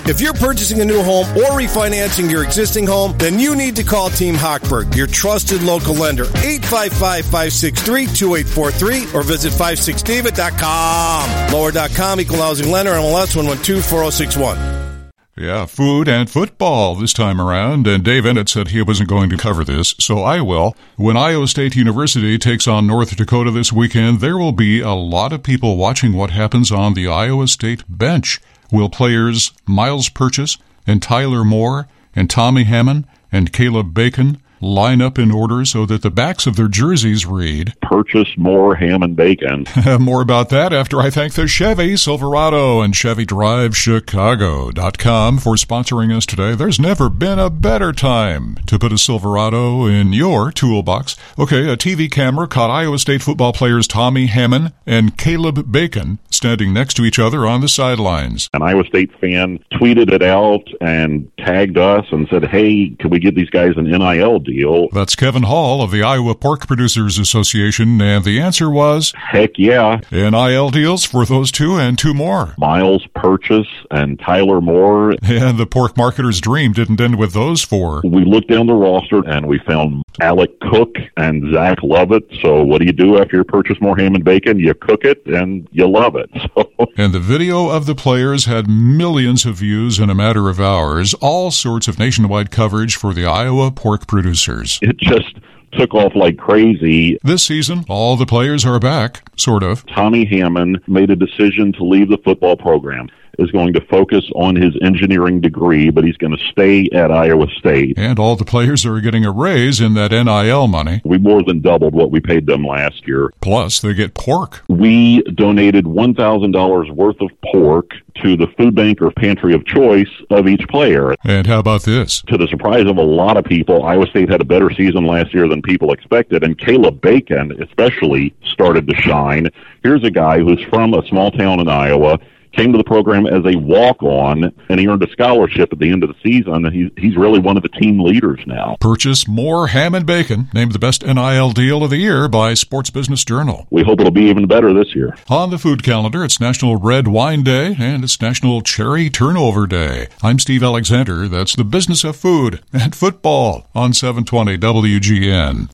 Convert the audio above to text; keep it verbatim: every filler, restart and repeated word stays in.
If you're purchasing a new home or refinancing your existing home, then you need to call Team Hochberg, your trusted local lender. eight five five, five six three, two eight four three or visit five six david dot com. Lower dot com, equal housing lender, M L S one one two four zero six one. Yeah, food and football this time around, and Dave Ennett said he wasn't going to cover this, so I will. When Iowa State University takes on North Dakota this weekend, there will be a lot of people watching what happens on the Iowa State bench. Will players Miles Purchase and Tyler Moore and Tommy Hammond and Caleb Bacon line up in order so that the backs of their jerseys read Purchase, Moore, Hammond, Bacon? More about that after I thank the Chevy Silverado and Chevy Drive Chicago dot com for sponsoring us today. There's never been a better time to put a Silverado in your toolbox. Okay, a T V camera caught Iowa State football players Tommy Hammond and Caleb Bacon standing next to each other on the sidelines. An Iowa State fan tweeted it out and tagged us and said, hey, could we get these guys an N I L deal? That's Kevin Hall of the Iowa Pork Producers Association, and the answer was, heck yeah. N I L deals for those two and two more. Miles Purchase and Tyler Moore. And the pork marketer's dream didn't end with those four. We looked down the roster and we found Alec Cook and Zach Lovett. So what do you do after you purchase more ham and bacon? You cook it and you love it. So. And the video of the players had millions of views in a matter of hours, all sorts of nationwide coverage for the Iowa Pork Producers. It just took off like crazy. This season, all the players are back, sort of. Tommy Hammond made a decision to leave the football program. Is going to focus on his engineering degree, but he's going to stay at Iowa State. And all the players are getting a raise in that N I L money. We more than doubled what we paid them last year. Plus, they get pork. We donated one thousand dollars worth of pork to the food bank or pantry of choice of each player. And how about this? To the surprise of a lot of people, Iowa State had a better season last year than people expected, and Caleb Bacon especially started to shine. Here's a guy who's from a small town in Iowa, came to the program as a walk-on, and he earned a scholarship at the end of the season, and he's, he's really one of the team leaders now. Purchase more ham and bacon, named the best N I L deal of the year by Sports Business Journal. We hope it'll be even better this year. On the food calendar, it's National Red Wine Day, and it's National Cherry Turnover Day. I'm Steve Alexander. That's the business of food and football on seven twenty W G N.